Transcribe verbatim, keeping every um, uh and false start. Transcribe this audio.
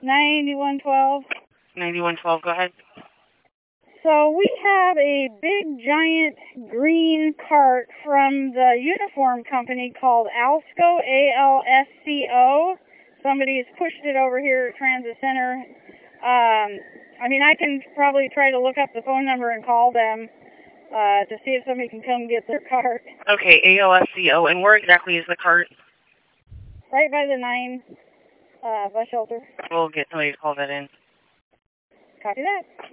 ninety-one twelve. ninety-one twelve, go ahead. So we have a big, giant green cart from the uniform company called Alsco, A L S C O. Somebody has pushed it over here at Transit Center. Um, I mean, I can probably try to look up the phone number and call them uh, to see if somebody can come get their cart. Okay, A L S C O, and where exactly is the cart? Right by the nine uh, bus shelter. We'll get somebody to call that in. Copy that.